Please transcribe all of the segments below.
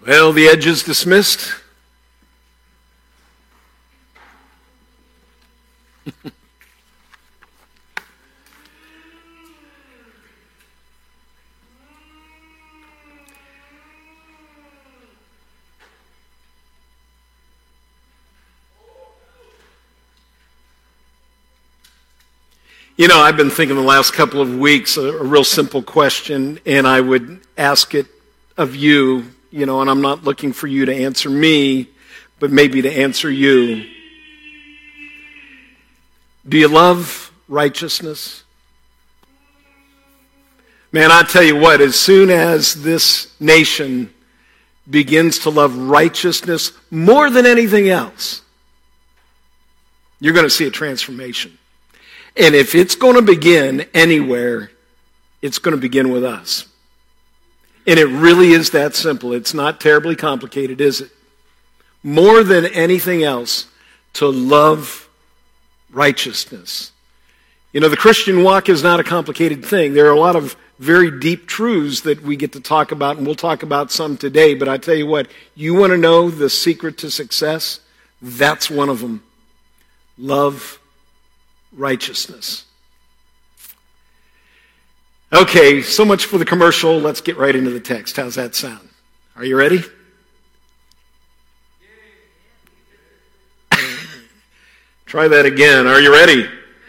Well, the edge is dismissed. You know, I've been thinking the last couple of weeks a real simple question, and I would ask it of you, and I'm not looking for you to answer me, but maybe to answer you. Do you love righteousness? Man, I tell you what, as soon as this nation begins to love righteousness more than anything else, you're going to see a transformation. And if it's going to begin anywhere, it's going to begin with us. And it really is that simple. It's not terribly complicated, is it? More than anything else, to love righteousness. The Christian walk is not a complicated thing. There are a lot of very deep truths that we get to talk about, and we'll talk about some today. But I tell you what, you want to know the secret to success? That's one of them. Love righteousness. Okay, so much for the commercial. Let's get right into the text. How's that sound? Are you ready? Try that again. Are you ready?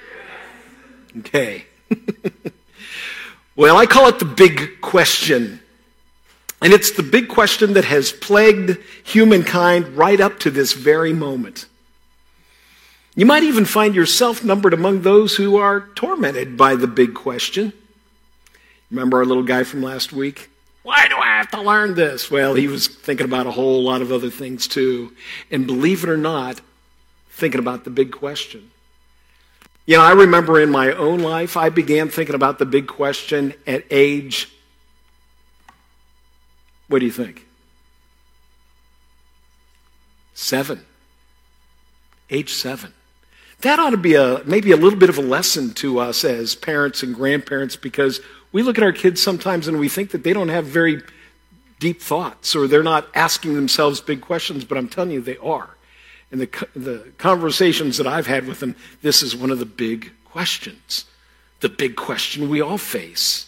Okay. Well, I call it the big question. And it's the big question that has plagued humankind right up to this very moment. You might even find yourself numbered among those who are tormented by the big question. Remember our little guy from last week? Why do I have to learn this? Well, he was thinking about a whole lot of other things too. And believe it or not, thinking about the big question. I remember in my own life, I began thinking about the big question at age, what do you think? 7. Age 7. That ought to be maybe a little bit of a lesson to us as parents and grandparents, because we look at our kids sometimes and we think that they don't have very deep thoughts or they're not asking themselves big questions, but I'm telling you they are. And the conversations that I've had with them, this is one of the big questions, the big question we all face.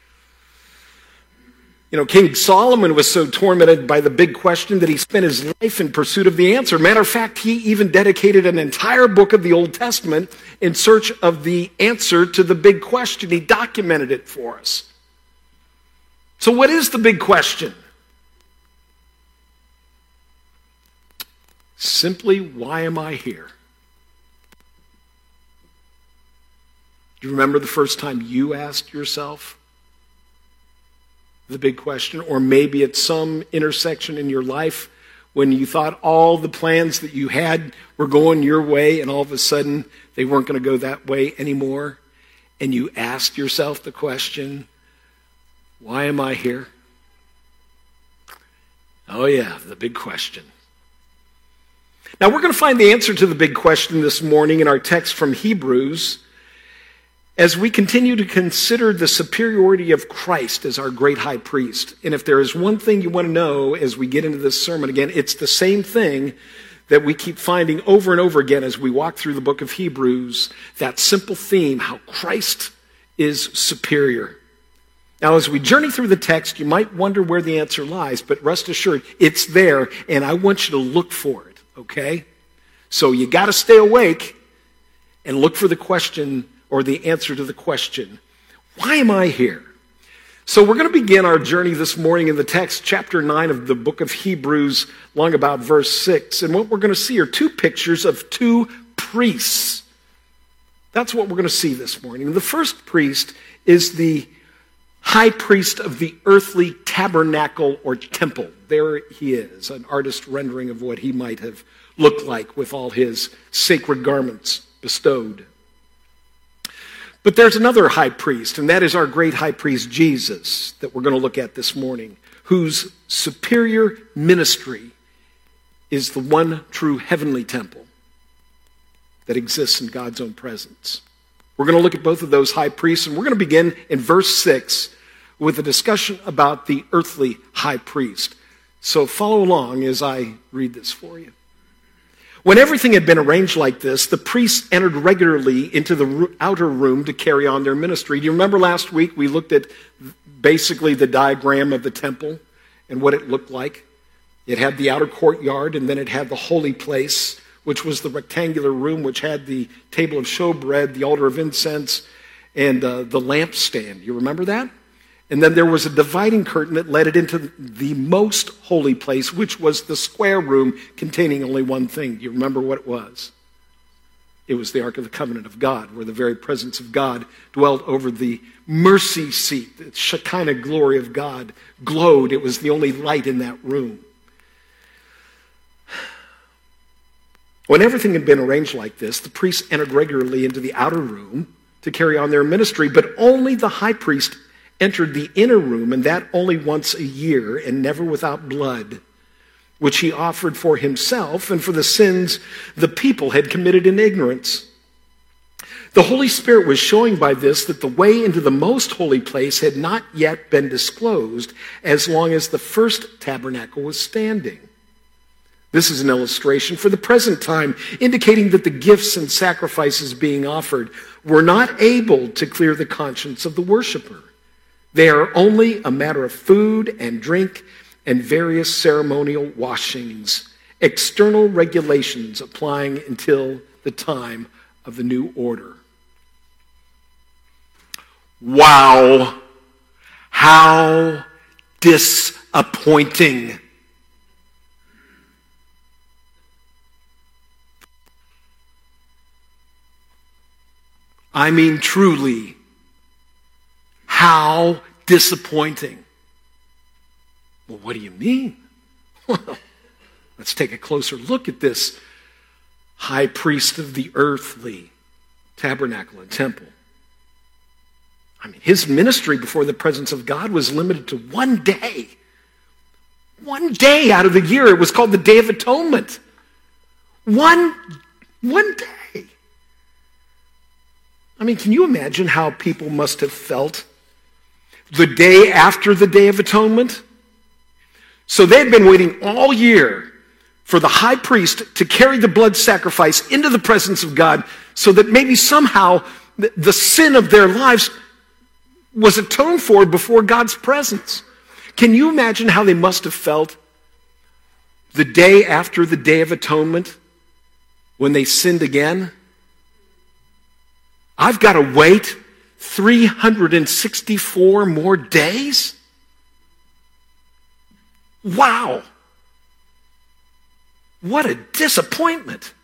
King Solomon was so tormented by the big question that he spent his life in pursuit of the answer. Matter of fact, he even dedicated an entire book of the Old Testament in search of the answer to the big question. He documented it for us. So what is the big question? Simply, why am I here? Do you remember the first time you asked yourself the big question? Or maybe at some intersection in your life when you thought all the plans that you had were going your way and all of a sudden they weren't going to go that way anymore. And you asked yourself the question, why am I here? Oh yeah, the big question. Now we're going to find the answer to the big question this morning in our text from Hebrews as we continue to consider the superiority of Christ as our great high priest. And if there is one thing you want to know as we get into this sermon again, it's the same thing that we keep finding over and over again as we walk through the book of Hebrews, that simple theme, how Christ is superior. Now, as we journey through the text, you might wonder where the answer lies, but rest assured, it's there, and I want you to look for it, okay? So you got to stay awake and look for the question or the answer to the question, why am I here? So we're going to begin our journey this morning in the text, chapter 9 of the book of Hebrews, along about verse 6. And what we're going to see are two pictures of two priests. That's what we're going to see this morning. The first priest is the high priest of the earthly tabernacle or temple. There he is, an artist rendering of what he might have looked like with all his sacred garments bestowed. But there's another high priest, and that is our great high priest Jesus that we're going to look at this morning, whose superior ministry is the one true heavenly temple that exists in God's own presence. We're going to look at both of those high priests, and we're going to begin in verse 6 with a discussion about the earthly high priest. So follow along as I read this for you. When everything had been arranged like this, the priests entered regularly into the outer room to carry on their ministry. Do you remember last week we looked at basically the diagram of the temple and what it looked like? It had the outer courtyard, and then it had the holy place, which was the rectangular room, which had the table of showbread, the altar of incense, and the lampstand. You remember that? And then there was a dividing curtain that led it into the most holy place, which was the square room containing only one thing. Do you remember what it was? It was the Ark of the Covenant of God, where the very presence of God dwelt over the mercy seat. The Shekinah glory of God glowed. It was the only light in that room. When everything had been arranged like this, the priests entered regularly into the outer room to carry on their ministry, but only the high priest entered the inner room, and that only once a year, and never without blood, which he offered for himself and for the sins the people had committed in ignorance. The Holy Spirit was showing by this that the way into the most holy place had not yet been disclosed as long as the first tabernacle was standing. This is an illustration for the present time, indicating that the gifts and sacrifices being offered were not able to clear the conscience of the worshiper. They are only a matter of food and drink and various ceremonial washings, external regulations applying until the time of the new order. Wow! How disappointing! I mean, truly, how disappointing. Well, what do you mean? Well, let's take a closer look at this high priest of the earthly tabernacle and temple. I mean, his ministry before the presence of God was limited to one day. One day out of the year. It was called the Day of Atonement. One day. I mean, can you imagine how people must have felt the day after the Day of Atonement? So they'd been waiting all year for the high priest to carry the blood sacrifice into the presence of God so that maybe somehow the sin of their lives was atoned for before God's presence. Can you imagine how they must have felt the day after the Day of Atonement when they sinned again? I've got to wait 364 more days? Wow. What a disappointment.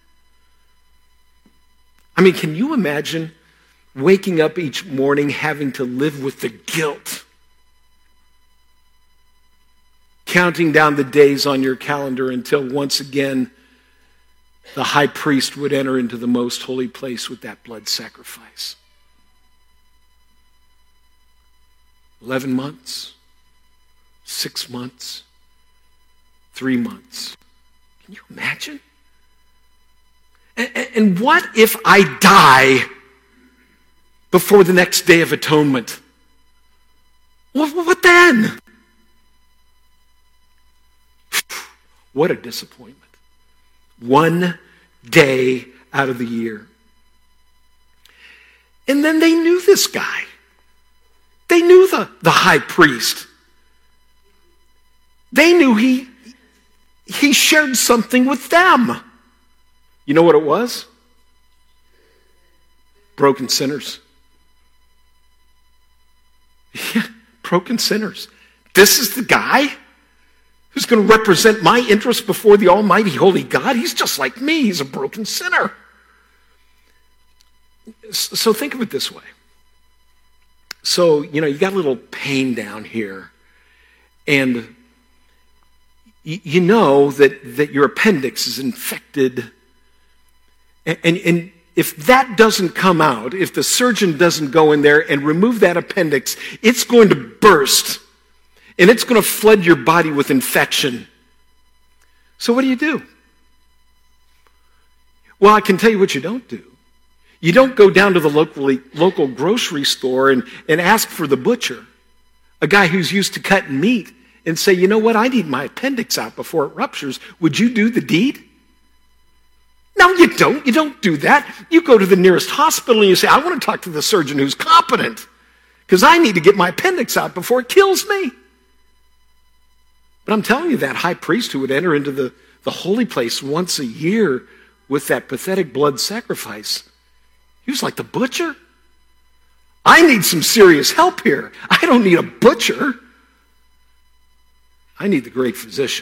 I mean, can you imagine waking up each morning having to live with the guilt? Counting down the days on your calendar until once again the high priest would enter into the most holy place with that blood sacrifice. 11 months, 6 months, 3 months. Can you imagine? And what if I die before the next Day of Atonement? What then? What a disappointment. One day out of the year. And then they knew this guy. They knew the high priest. They knew he shared something with them. You know what it was? Broken sinners. Yeah, broken sinners. This is the guy who's going to represent my interests before the almighty holy God. He's just like me. He's a broken sinner. So think of it this way. So, you got a little pain down here, and you know that your appendix is infected, and if that doesn't come out, if the surgeon doesn't go in there and remove that appendix, it's going to burst, and it's going to flood your body with infection. So what do? Well, I can tell you what you don't do. You don't go down to the local grocery store and ask for the butcher, a guy who's used to cutting meat, and say, you know what, I need my appendix out before it ruptures. Would you do the deed? No, you don't. You don't do that. You go to the nearest hospital and you say, I want to talk to the surgeon who's competent because I need to get my appendix out before it kills me. But I'm telling you, that high priest who would enter into the holy place once a year with that pathetic blood sacrifice, he was like the butcher. I need some serious help here. I don't need a butcher. I need the great physician.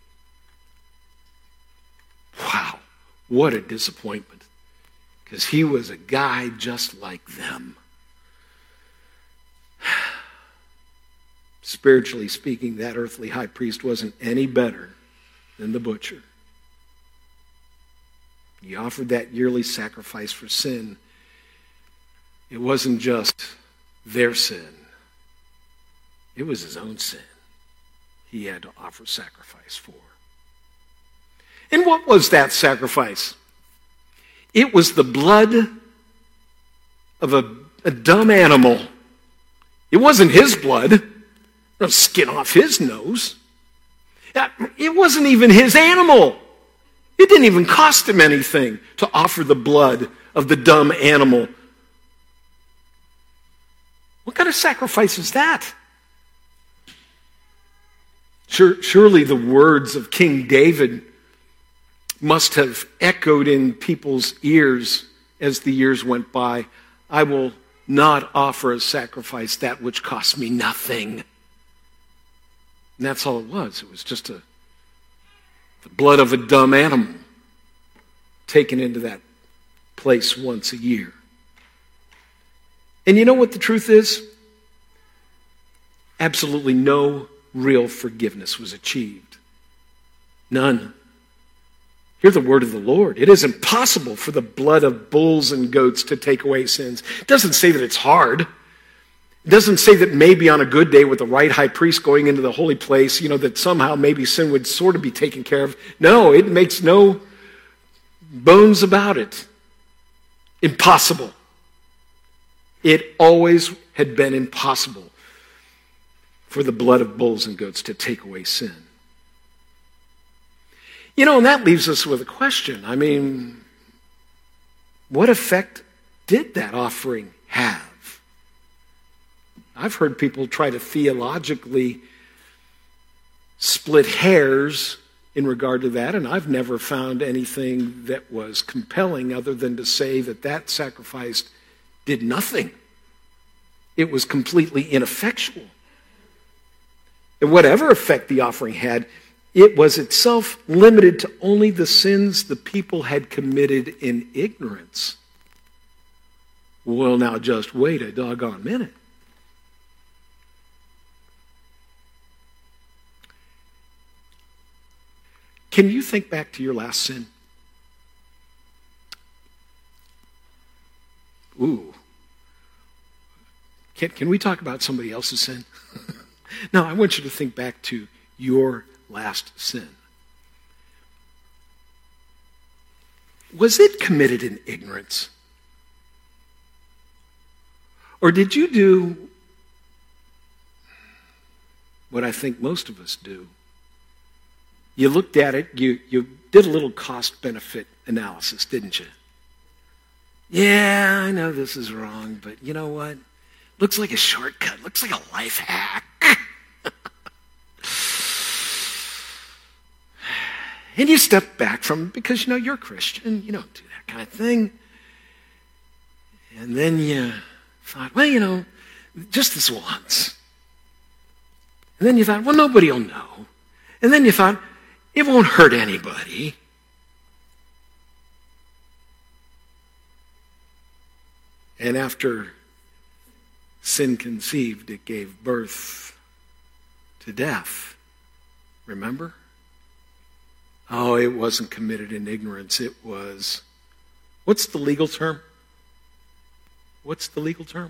Wow, what a disappointment. Because he was a guy just like them. Spiritually speaking, that earthly high priest wasn't any better than the butcher. He offered that yearly sacrifice for sin. It wasn't just their sin. It was his own sin he had to offer sacrifice for. And what was that sacrifice? It was the blood of a dumb animal. It wasn't his blood. No skin off his nose. It wasn't even his animal. It didn't even cost him anything to offer the blood of the dumb animal. What kind of sacrifice is that? Surely the words of King David must have echoed in people's ears as the years went by. I will not offer a sacrifice that which costs me nothing. And that's all it was. It was just the blood of a dumb animal taken into that place once a year. And you know what the truth is? Absolutely no real forgiveness was achieved. None. Hear the word of the Lord. It is impossible for the blood of bulls and goats to take away sins. It doesn't say that it's hard. It doesn't say that maybe on a good day with the right high priest going into the holy place, that somehow maybe sin would sort of be taken care of. No, it makes no bones about it. Impossible. It always had been impossible for the blood of bulls and goats to take away sin. And that leaves us with a question. What effect did that offering have? I've heard people try to theologically split hairs in regard to that, and I've never found anything that was compelling other than to say that sacrifice did nothing. It was completely ineffectual. And whatever effect the offering had, it was itself limited to only the sins the people had committed in ignorance. Well, now just wait a doggone minute. Can you think back to your last sin? Ooh. Can we talk about somebody else's sin? No, I want you to think back to your last sin. Was it committed in ignorance? Or did you do what I think most of us do? You looked at it, you did a little cost-benefit analysis, didn't you? Yeah, I know this is wrong, but you know what? Looks like a shortcut. Looks like a life hack. And you step back from it because, you're a Christian. You don't do that kind of thing. And then you thought, well, just this once. And then you thought, well, nobody will know. And then you thought, it won't hurt anybody. And after sin conceived, it gave birth to death. Remember? Oh, it wasn't committed in ignorance. It was, what's the legal term? What's the legal term?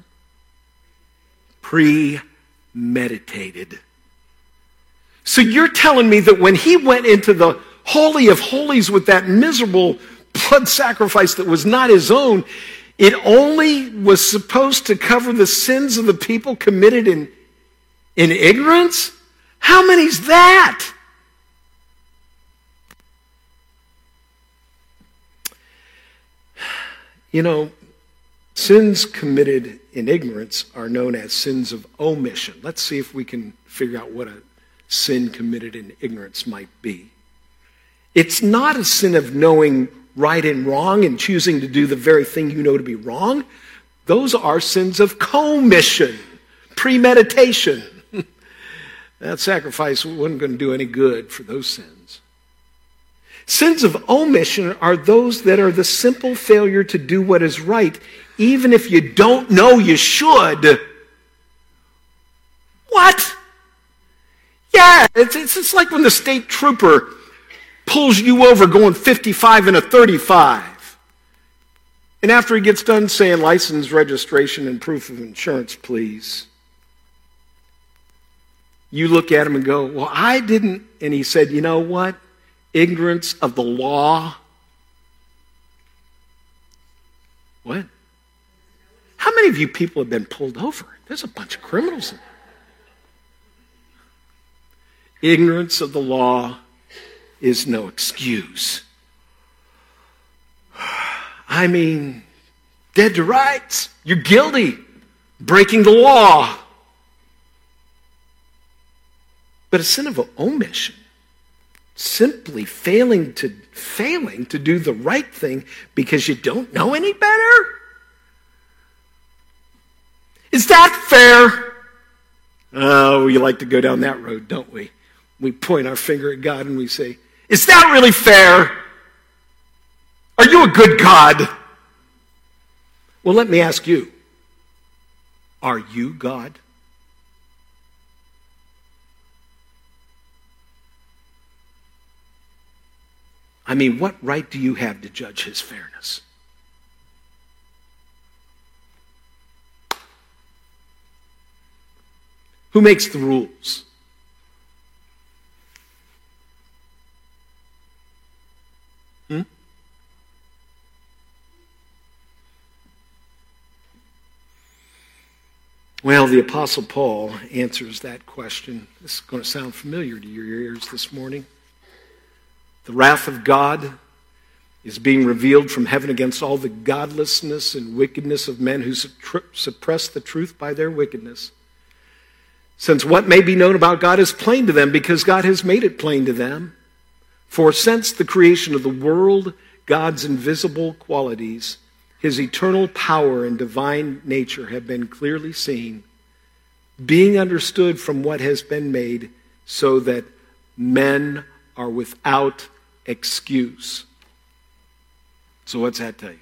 Premeditated. So you're telling me that when he went into the Holy of Holies with that miserable blood sacrifice that was not his own, it only was supposed to cover the sins of the people committed in ignorance? How many's that? You know, sins committed in ignorance are known as sins of omission. Let's see if we can figure out what a sin committed in ignorance might be. It's not a sin of knowing right and wrong and choosing to do the very thing you know to be wrong. Those are sins of commission, premeditation. That sacrifice wasn't going to do any good for those sins. Sins of omission are those that are the simple failure to do what is right, even if you don't know you should. What? Yeah, it's like when the state trooper pulls you over going 55 in a 35. And after he gets done saying license, registration, and proof of insurance, please, you look at him and go, well, I didn't. And he said, you know what? Ignorance of the law. What? How many of you people have been pulled over? There's a bunch of criminals in there. Ignorance of the law is no excuse. I mean, dead to rights. You're guilty. Breaking the law. But a sin of omission, simply failing to do the right thing because you don't know any better? Is that fair? Oh, we like to go down that road, don't we? We point our finger at God and we say, is that really fair? Are you a good God? Well, let me ask you, are you God? I mean, what right do you have to judge his fairness? Who makes the rules? Well, the Apostle Paul answers that question. This is going to sound familiar to your ears this morning. The wrath of God is being revealed from heaven against all the godlessness and wickedness of men who suppress the truth by their wickedness. Since what may be known about God is plain to them, because God has made it plain to them. For since the creation of the world, God's invisible qualities, his eternal power and divine nature have been clearly seen, being understood from what has been made, so that men are without excuse. So what's that tell you?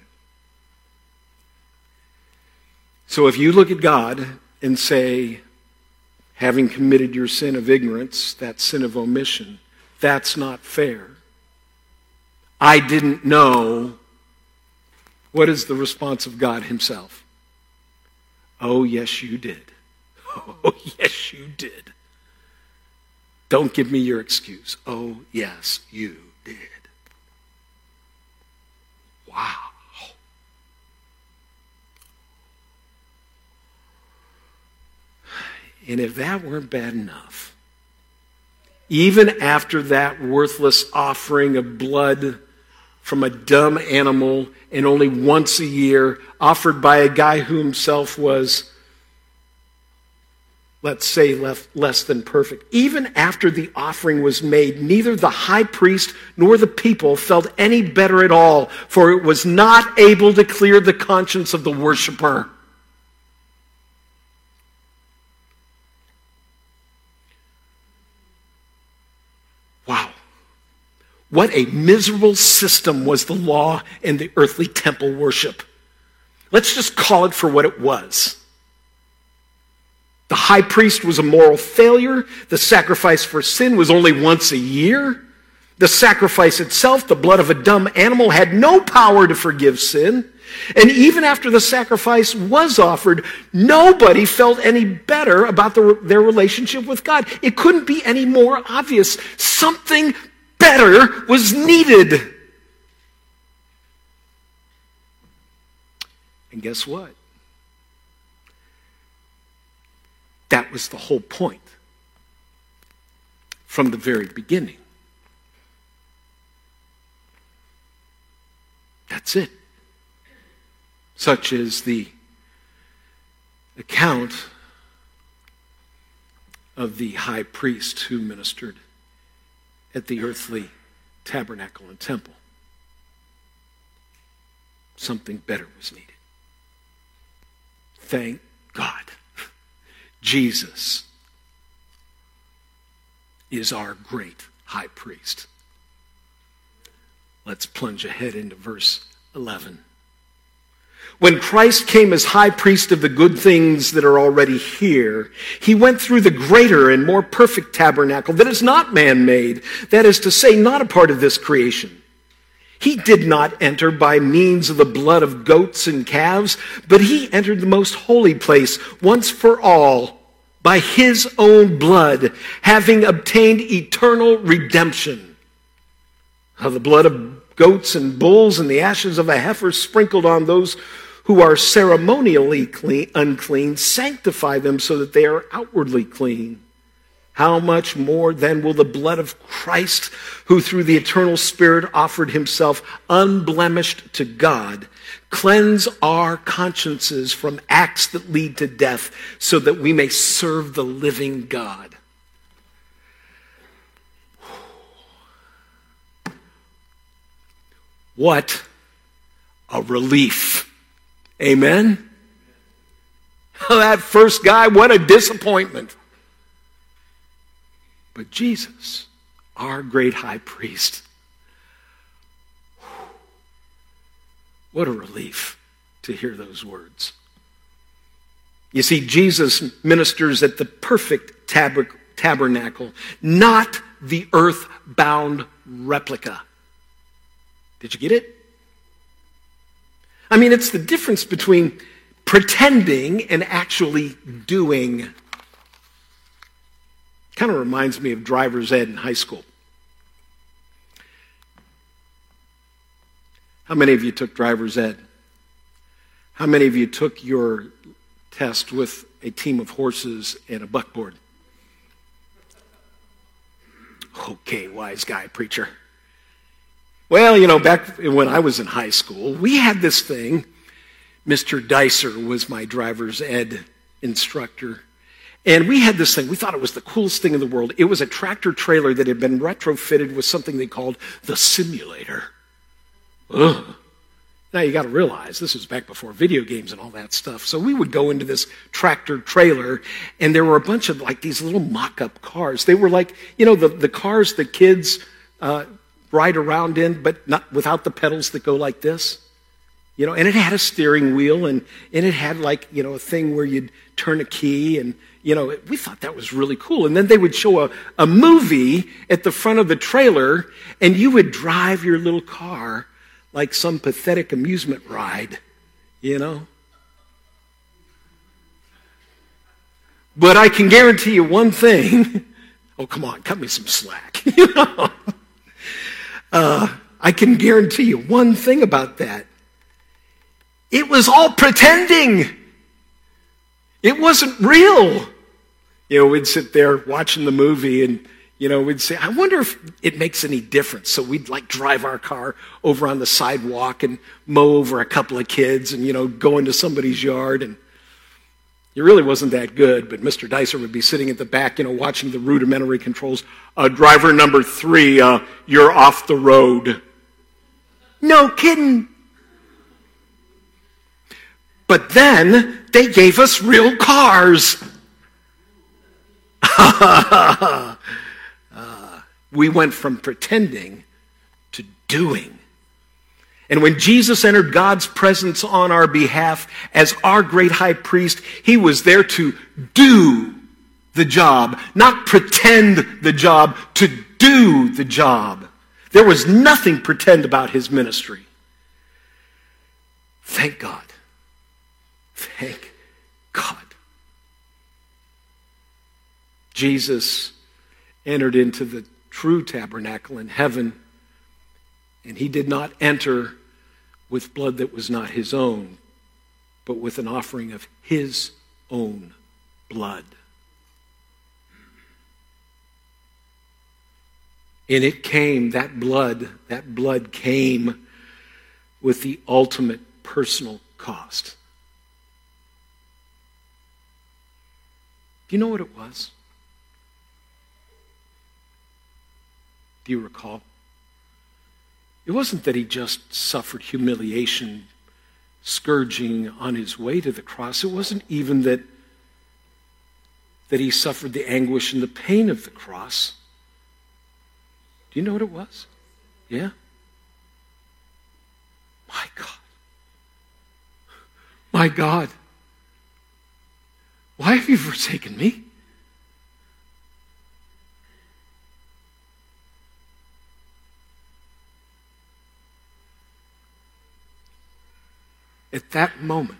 So if you look at God and say, having committed your sin of ignorance, that sin of omission, that's not fair. I didn't know. What is the response of God himself? Oh, yes, you did. Oh, yes, you did. Don't give me your excuse. Oh, yes, you did. Wow. And if that weren't bad enough, even after that worthless offering of blood from a dumb animal and only once a year, offered by a guy who himself was, let's say, less than perfect. Even after the offering was made, neither the high priest nor the people felt any better at all, for it was not able to clear the conscience of the worshiper. Wow. What a miserable system was the law and the earthly temple worship. Let's just call it for what it was. The high priest was a moral failure. The sacrifice for sin was only once a year. The sacrifice itself, the blood of a dumb animal, had no power to forgive sin. And even after the sacrifice was offered, nobody felt any better about their relationship with God. It couldn't be any more obvious. Something better was needed. And guess what? That was the whole point. from the very beginning. That's it. Such is the account of the high priest who ministered at the earthly tabernacle and temple. Something better was needed. Thank God. Jesus is our great high priest. Let's plunge ahead into verse 11. When Christ came as high priest of the good things that are already here, he went through the greater and more perfect tabernacle that is not man-made, that is to say, not a part of this creation. He did not enter by means of the blood of goats and calves, but he entered the most holy place once for all by his own blood, having obtained eternal redemption. How the blood of goats and bulls and the ashes of a heifer sprinkled on those who are ceremonially unclean sanctify them so that they are outwardly clean. How much more then will the blood of Christ, who through the eternal Spirit offered himself unblemished to God, cleanse our consciences from acts that lead to death, so that we may serve the living God? What a relief. Amen? That first guy, what a disappointment. But Jesus, our great high priest, what a relief to hear those words. You see, Jesus ministers at the perfect tabernacle, not the earth-bound replica. Did you get it? I mean, it's the difference between pretending and actually doing. Kind of reminds me of driver's ed in high school. How many of you took driver's ed? How many of you took your test with a team of horses and a buckboard? Okay, wise guy, preacher. Well, you know, back when I was in high school, we had this thing. Mr. Dicer was my driver's ed instructor. And we had this thing. We thought it was the coolest thing in the world. It was a tractor trailer that had been retrofitted with something they called the simulator. Ugh. Now, you got to realize, this was back before video games and all that stuff. So we would go into this tractor trailer, and there were a bunch of, like, these little mock-up cars. They were like, you know, the cars the kids ride around in, but not without the pedals that go like this. You know, and it had a steering wheel, and it had, like, you know, a thing where you'd turn a key, and, you know, we thought that was really cool. And then they would show a movie at the front of the trailer, and you would drive your little car like some pathetic amusement ride, you know. But I can guarantee you one thing. Oh, come on, cut me some slack. You know, I can guarantee you one thing about that. It was all pretending. It wasn't real. You know, we'd sit there watching the movie and, you know, we'd say, I wonder if it makes any difference. So we'd like drive our car over on the sidewalk and mow over a couple of kids and, you know, go into somebody's yard. And it really wasn't that good, but Mr. Dicer would be sitting at the back, you know, watching the rudimentary controls. Driver number 3, you're off the road. No kidding. But then they gave us real cars. We went from pretending to doing. And when Jesus entered God's presence on our behalf as our great high priest, he was there to do the job, not pretend the job, to do the job. There was nothing pretend about his ministry. Thank God. Thank God. Jesus entered into the true tabernacle in heaven, and he did not enter with blood that was not his own, but with an offering of his own blood. And it came, that blood came with the ultimate personal cost. Do you know what it was? Do you recall? It wasn't that he just suffered humiliation, scourging on his way to the cross. It wasn't even that he suffered the anguish and the pain of the cross. Do you know what it was? Yeah? My God. My God. Why have you forsaken me? At that moment,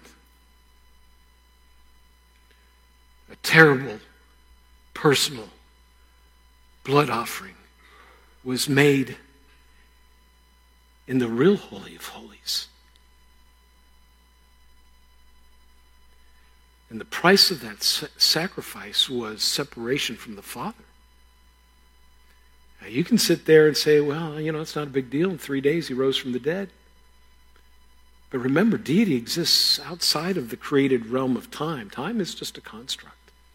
a terrible, personal blood offering was made in the real Holy of Holies. And the price of that sacrifice was separation from the Father. Now, you can sit there and say, well, it's not a big deal. In 3 days he rose from the dead. But remember, deity exists outside of the created realm of time. Time is just a construct.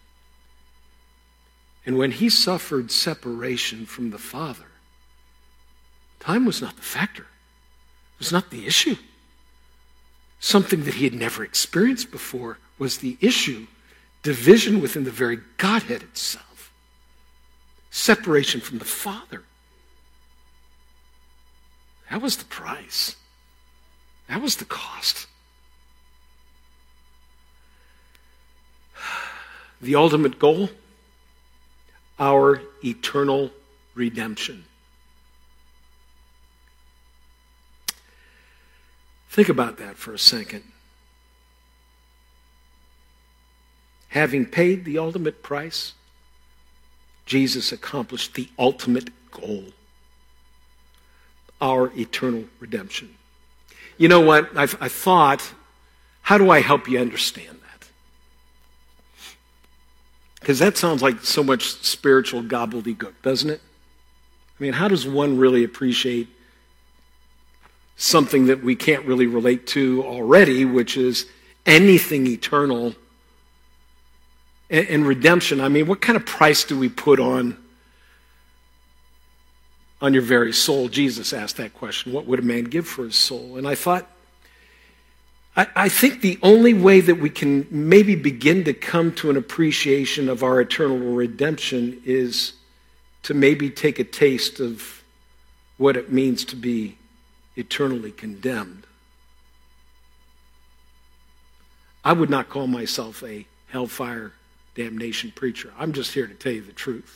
And when he suffered separation from the Father, time was not the factor. It was not the issue. Something that he had never experienced before was the issue. Division within the very Godhead itself. Separation from the Father. That was the price. That was the cost. The ultimate goal, our eternal redemption. Think about that for a second. Having paid the ultimate price, Jesus accomplished the ultimate goal, our eternal redemption. You know what? I thought, how do I help you understand that? Because that sounds like so much spiritual gobbledygook, doesn't it? I mean, how does one really appreciate something that we can't really relate to already, which is anything eternal and redemption? I mean, what kind of price do we put on your very soul? Jesus asked that question. What would a man give for his soul? And I thought, I think the only way that we can maybe begin to come to an appreciation of our eternal redemption is to maybe take a taste of what it means to be eternally condemned. I would not call myself a hellfire damnation preacher. I'm just here to tell you the truth.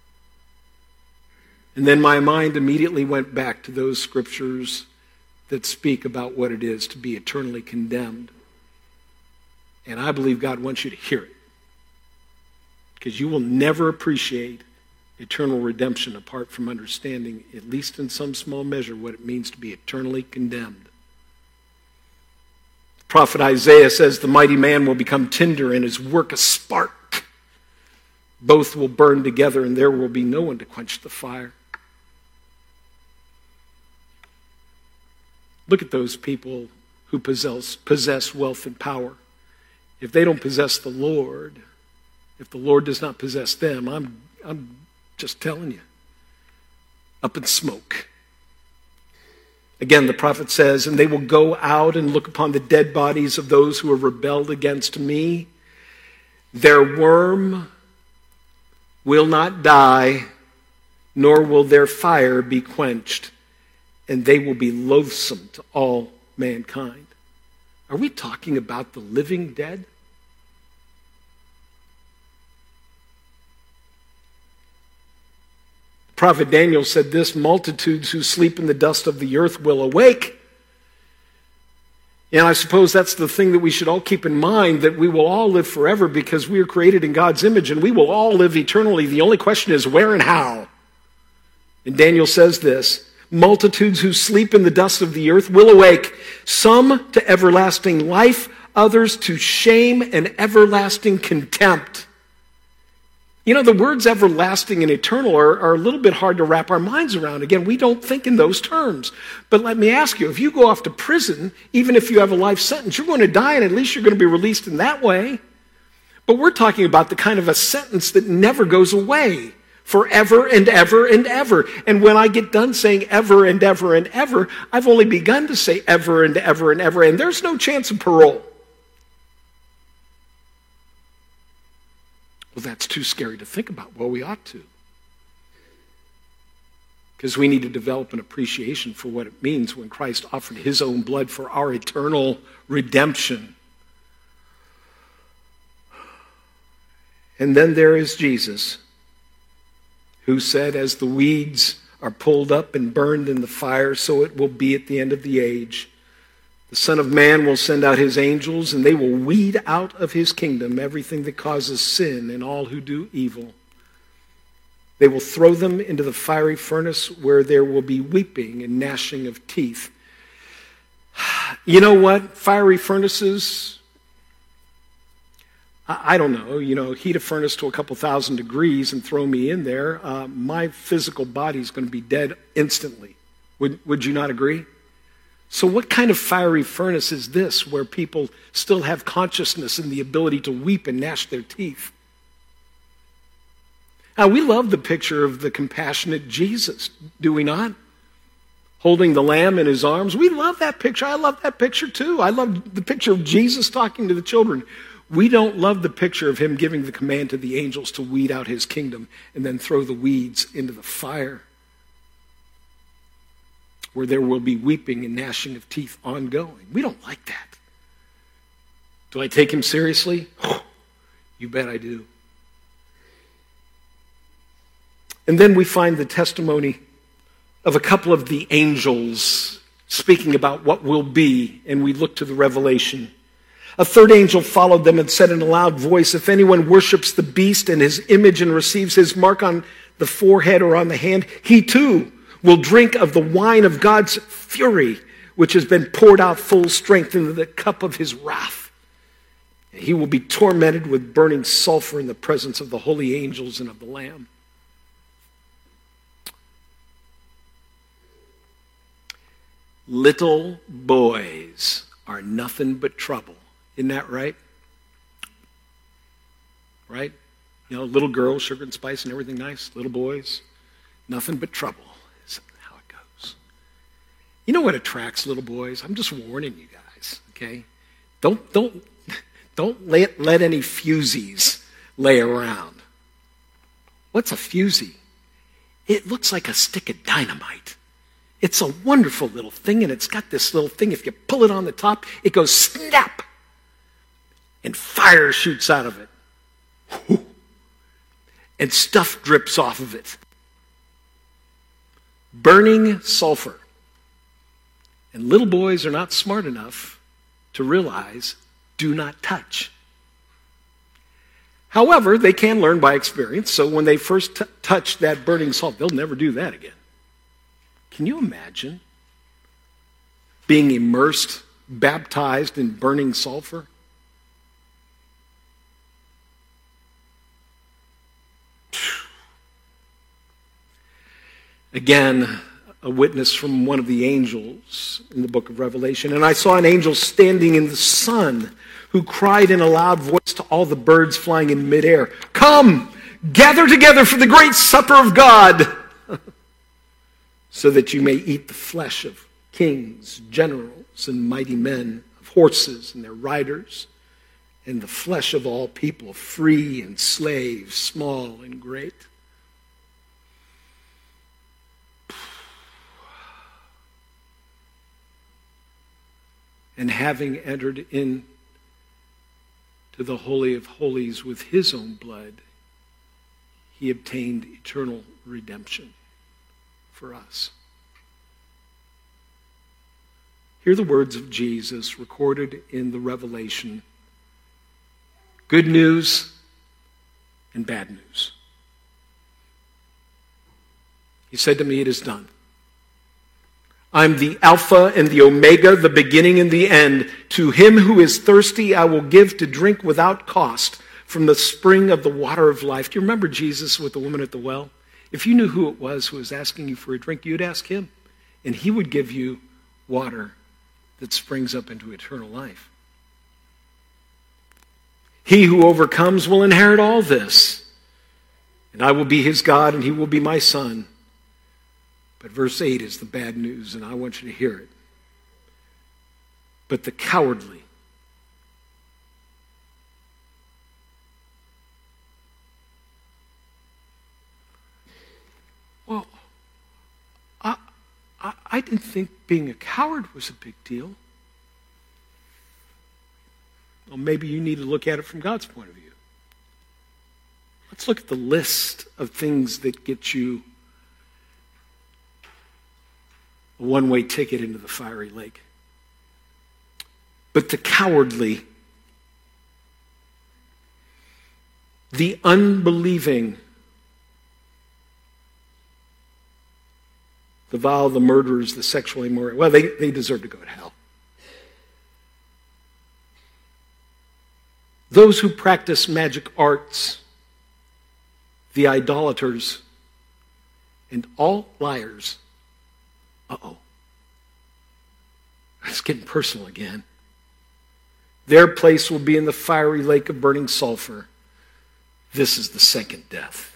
And then my mind immediately went back to those scriptures that speak about what it is to be eternally condemned. And I believe God wants you to hear it. Because you will never appreciate eternal redemption apart from understanding, at least in some small measure, what it means to be eternally condemned. The prophet Isaiah says the mighty man will become tinder and his work a spark. Both will burn together and there will be no one to quench the fire. Look at those people who possess wealth and power. If they don't possess the Lord, if the Lord does not possess them, I'm just telling you, up in smoke. Again, the prophet says, and they will go out and look upon the dead bodies of those who have rebelled against me. Their worm will not die, nor will their fire be quenched, and they will be loathsome to all mankind. Are we talking about the living dead? The prophet Daniel said this, multitudes who sleep in the dust of the earth will awake. And I suppose that's the thing that we should all keep in mind, that we will all live forever because we are created in God's image and we will all live eternally. The only question is where and how. And Daniel says this, multitudes who sleep in the dust of the earth will awake, some to everlasting life, others to shame and everlasting contempt. You know, the words everlasting and eternal are a little bit hard to wrap our minds around. Again, we don't think in those terms. But let me ask you, if you go off to prison, even if you have a life sentence, you're going to die, and at least you're going to be released in that way. But we're talking about the kind of a sentence that never goes away, forever and ever and ever. And when I get done saying ever and ever and ever, I've only begun to say ever and ever and ever, and there's no chance of parole. Well, that's too scary to think about. Well, we ought to. Because we need to develop an appreciation for what it means when Christ offered his own blood for our eternal redemption. And then there is Jesus, who said, as the weeds are pulled up and burned in the fire, so it will be at the end of the age. The Son of Man will send out his angels, and they will weed out of his kingdom everything that causes sin and all who do evil. They will throw them into the fiery furnace where there will be weeping and gnashing of teeth. You know what? Fiery furnaces, I don't know, heat a furnace to a couple thousand degrees and throw me in there. My physical body is going to be dead instantly. Would you not agree? So what kind of fiery furnace is this where people still have consciousness and the ability to weep and gnash their teeth? Now, we love the picture of the compassionate Jesus, do we not? Holding the lamb in his arms. We love that picture. I love that picture too. I love the picture of Jesus talking to the children. We don't love the picture of him giving the command to the angels to weed out his kingdom and then throw the weeds into the fire, where there will be weeping and gnashing of teeth ongoing. We don't like that. Do I take him seriously? You bet I do. And then we find the testimony of a couple of the angels speaking about what will be, and we look to the Revelation. A third angel followed them and said in a loud voice, if anyone worships the beast and his image and receives his mark on the forehead or on the hand, he too will drink of the wine of God's fury, which has been poured out full strength into the cup of his wrath. He will be tormented with burning sulfur in the presence of the holy angels and of the Lamb. Little boys are nothing but trouble. Isn't that right? Right? Little girls, sugar and spice and everything nice. Little boys, nothing but trouble. You know what attracts little boys? I'm just warning you guys, okay? Don't let any fusies lay around. What's a fusee? It looks like a stick of dynamite. It's a wonderful little thing, and it's got this little thing. If you pull it on the top, it goes snap, and fire shoots out of it. And stuff drips off of it. Burning sulfur. And little boys are not smart enough to realize, do not touch. However, they can learn by experience, so when they first touch that burning salt, they'll never do that again. Can you imagine being immersed, baptized in burning sulfur? Again, a witness from one of the angels in the book of Revelation. And I saw an angel standing in the sun who cried in a loud voice to all the birds flying in midair, come, gather together for the great supper of God, so that you may eat the flesh of kings, generals, and mighty men, of horses and their riders, and the flesh of all people, free and slave, small and great. And having entered into the Holy of Holies with his own blood, he obtained eternal redemption for us. Hear the words of Jesus recorded in the Revelation. Good news and bad news. He said to me, it is done. I'm the Alpha and the Omega, the beginning and the end. To him who is thirsty, I will give to drink without cost from the spring of the water of life. Do you remember Jesus with the woman at the well? If you knew who it was who was asking you for a drink, you'd ask him, and he would give you water that springs up into eternal life. He who overcomes will inherit all this, and I will be his God, and he will be my son. But verse 8 is the bad news, and I want you to hear it. But the cowardly I didn't think being a coward was a big deal. Well, maybe you need to look at it from God's point of view. Let's look at the list of things that get you a one-way ticket into the fiery lake. But the cowardly, the unbelieving, the vile, the murderers, the sexually immoral, well, they deserve to go to hell. Those who practice magic arts, the idolaters, and all liars. It's getting personal again. Their place will be in the fiery lake of burning sulfur. This is the second death.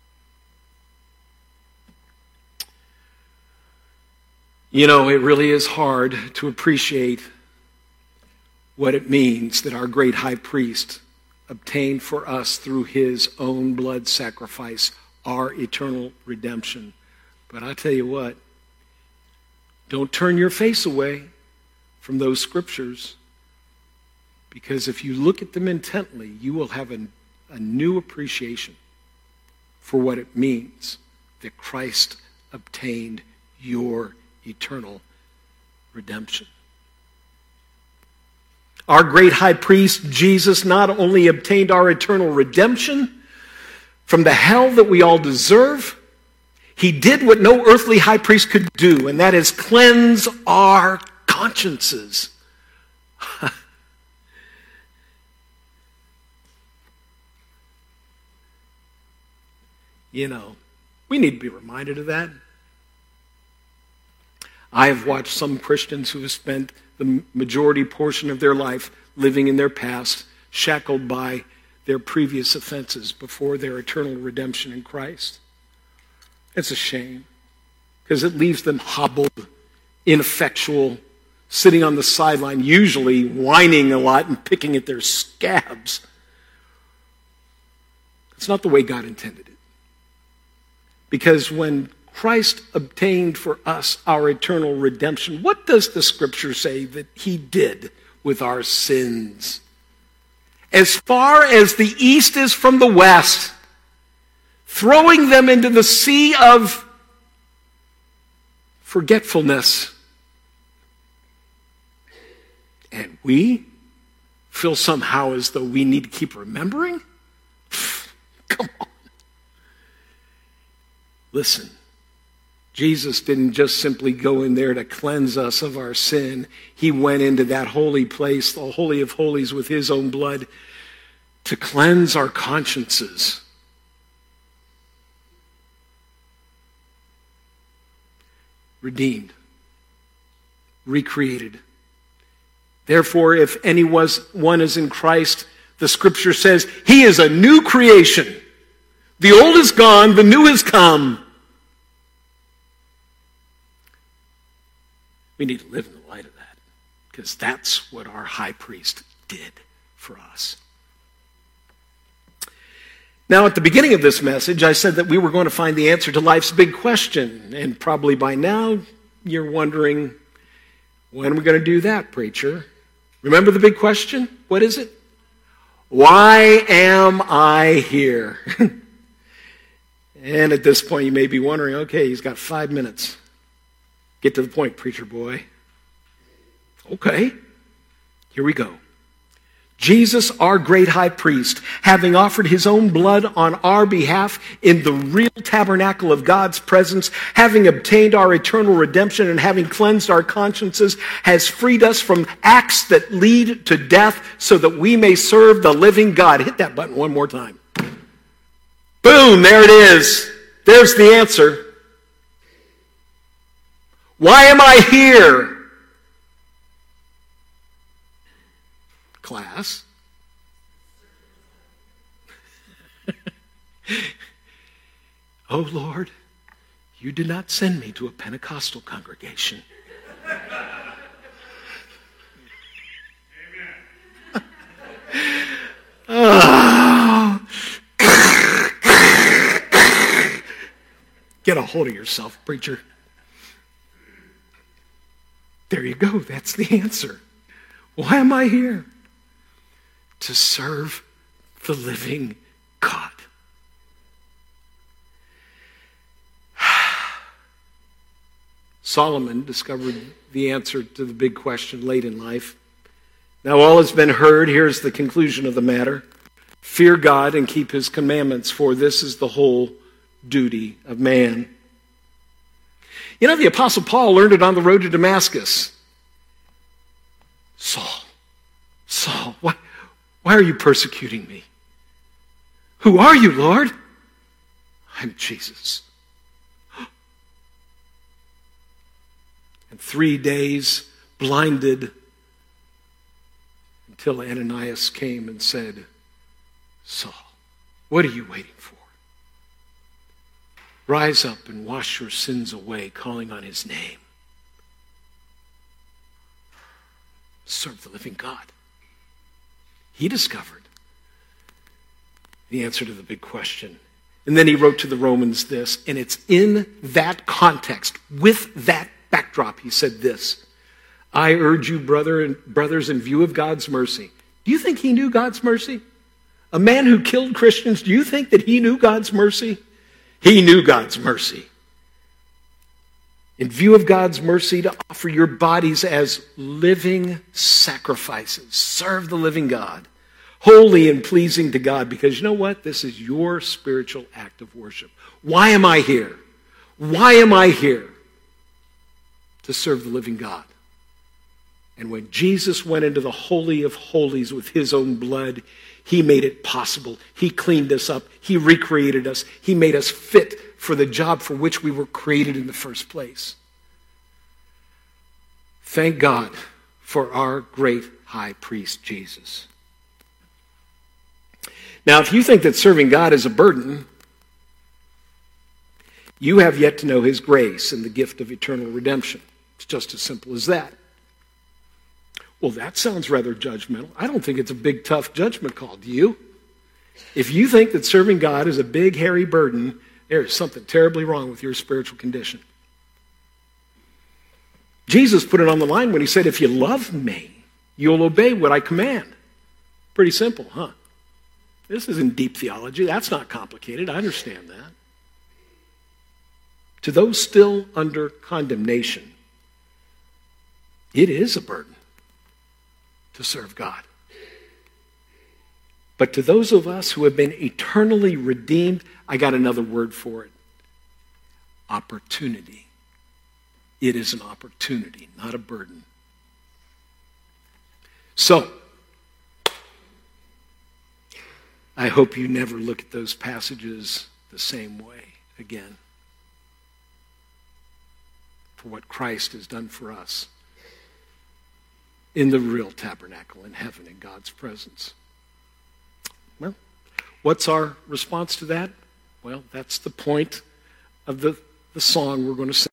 You know, it really is hard to appreciate what it means that our great high priest obtained for us through his own blood sacrifice our eternal redemption. But I tell you what, don't turn your face away from those scriptures, because if you look at them intently, you will have a new appreciation for what it means that Christ obtained your eternal redemption. Our great high priest, Jesus, not only obtained our eternal redemption from the hell that we all deserve, he did what no earthly high priest could do, and that is cleanse our consciences. You know, we need to be reminded of that. I have watched some Christians who have spent the majority portion of their life living in their past, shackled by their previous offenses before their eternal redemption in Christ. It's a shame, because it leaves them hobbled, ineffectual, sitting on the sideline, usually whining a lot and picking at their scabs. It's not the way God intended it. Because when Christ obtained for us our eternal redemption, what does the scripture say that he did with our sins? As far as the east is from the west, throwing them into the sea of forgetfulness. And we feel somehow as though we need to keep remembering? Come on. Listen. Jesus didn't just simply go in there to cleanse us of our sin. He went into that holy place, the Holy of Holies, with his own blood to cleanse our consciences. Redeemed. Recreated. Therefore, if anyone is in Christ, the scripture says, he is a new creation. The old is gone, the new has come. We need to live in the light of that, because that's what our high priest did for us. Now, at the beginning of this message, I said that we were going to find the answer to life's big question. And probably by now, you're wondering, when are we going to do that, preacher? Remember the big question? What is it? Why am I here? And at this point, you may be wondering, okay, he's got 5 minutes. Get to the point, preacher boy. Okay, here we go. Jesus, our great high priest, having offered his own blood on our behalf in the real tabernacle of God's presence, having obtained our eternal redemption and having cleansed our consciences, has freed us from acts that lead to death so that we may serve the living God. Hit that button one more time. Boom, there it is. There's the answer. Why am I here? Class. Oh Lord, you did not send me to a Pentecostal congregation. Oh. Get a hold of yourself, preacher. There you go. That's the answer. Why am I here? To serve the living God. Solomon discovered the answer to the big question late in life. Now all has been heard. Here's the conclusion of the matter. Fear God and keep his commandments, for this is the whole duty of man. You know, the Apostle Paul learned it on the road to Damascus. Saul, why are you persecuting me? Who are you, Lord? I'm Jesus. And 3 days blinded until Ananias came and said, Saul, what are you waiting for? Rise up and wash your sins away, calling on his name. Serve the living God. He discovered the answer to the big question. And then he wrote to the Romans this, and it's in that context, with that backdrop, he said this, I urge you, brothers, in view of God's mercy. Do you think he knew God's mercy? A man who killed Christians, do you think that he knew God's mercy? He knew God's mercy. In view of God's mercy, to offer your bodies as living sacrifices. Serve the living God. Holy and pleasing to God. Because you know what? This is your spiritual act of worship. Why am I here? Why am I here? To serve the living God. And when Jesus went into the Holy of Holies with his own blood, he made it possible. He cleaned us up. He recreated us. He made us fit for the job for which we were created in the first place. Thank God for our great high priest, Jesus. Now, if you think that serving God is a burden, you have yet to know his grace and the gift of eternal redemption. It's just as simple as that. Well, that sounds rather judgmental. I don't think it's a big, tough judgment call, do you? If you think that serving God is a big, hairy burden, there is something terribly wrong with your spiritual condition. Jesus put it on the line when he said, if you love me, you'll obey what I command. Pretty simple, huh? This isn't deep theology. That's not complicated. I understand that. To those still under condemnation, it is a burden to serve God. But to those of us who have been eternally redeemed, I got another word for it. Opportunity. It is an opportunity, not a burden. So, I hope you never look at those passages the same way again. For what Christ has done for us in the real tabernacle in heaven in God's presence. Well, what's our response to that? Well, that's the point of the song we're going to sing.